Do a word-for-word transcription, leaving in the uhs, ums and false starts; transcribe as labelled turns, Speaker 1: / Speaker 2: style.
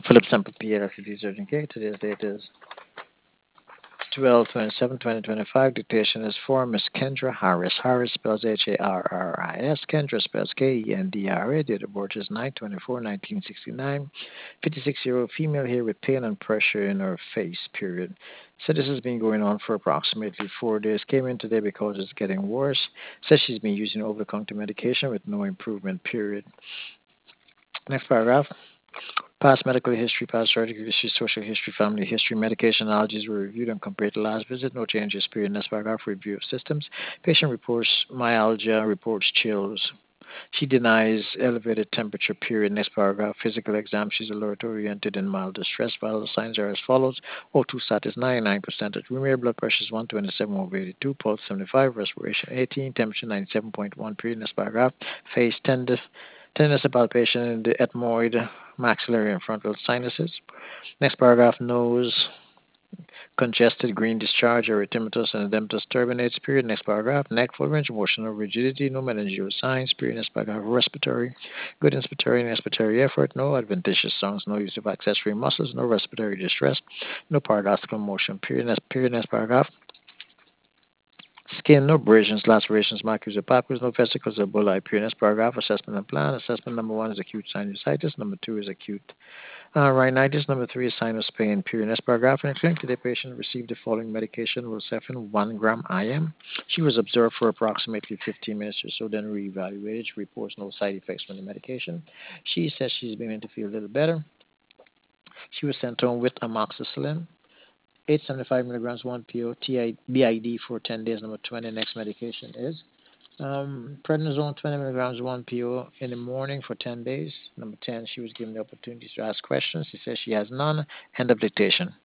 Speaker 1: Philip Sample P L C Surgeon K. Today's date is twelve twenty-seven twenty twenty-five. Dictation is for Miss Kendra Harris. Harris spells H A R R I S. Kendra spells K E N D R A. Date of birth is nine twenty-four nineteen sixty-nine. fifty-six year old female here with pain and pressure in her face, period. So this has been going on for approximately four days. Came in today because it's getting worse. Says she's been using over the counter medication with no improvement, period. Next paragraph. Past medical history, past surgical history, social history, family history, medication allergies were reviewed and compared to last visit. No changes. Period. Next paragraph. Review of systems. Patient reports myalgia, reports chills. She denies elevated temperature. Period. Next paragraph. Physical exam. She's alert oriented and mild distress. Vital signs are as follows: O two sat is ninety-nine percent. Room blood pressure is one twenty-seven over eighty-two. Pulse seventy-five. Respiration eighteen. Temperature ninety-seven point one. Period. Next paragraph. Face tender. Tenderness of palpation in the ethmoid, maxillary, and frontal sinuses. Next paragraph, nose, congested green discharge, erythematous and edematous turbinates, period. Next paragraph, neck, full range of motion, no rigidity, no meningeal signs, period. Next paragraph, respiratory, good inspiratory and expiratory effort, no adventitious sounds, no use of accessory muscles, no respiratory distress, no paradoxical motion, period. Next, period. Next paragraph, skin, no abrasions, lacerations, macules, or papules, no vesicles or bullae, period. Next paragraph, assessment and plan. Assessment number one is acute sinusitis, number two is acute uh, rhinitis, number three is sinus pain, period. Next paragraph, in a clinic today, patient received the following medication: Rosefin, one gram I M. She was observed for approximately fifteen minutes or so, then reevaluated. She reports no side effects from the medication. She says she's beginning to feel a little better. She was sent home with amoxicillin, eight hundred seventy-five milligrams, one P O, B I D for ten days. Number twenty, next medication is um, prednisone, twenty milligrams, one P O in the morning for ten days. Number ten, she was given the opportunity to ask questions. She says she has none. End of dictation.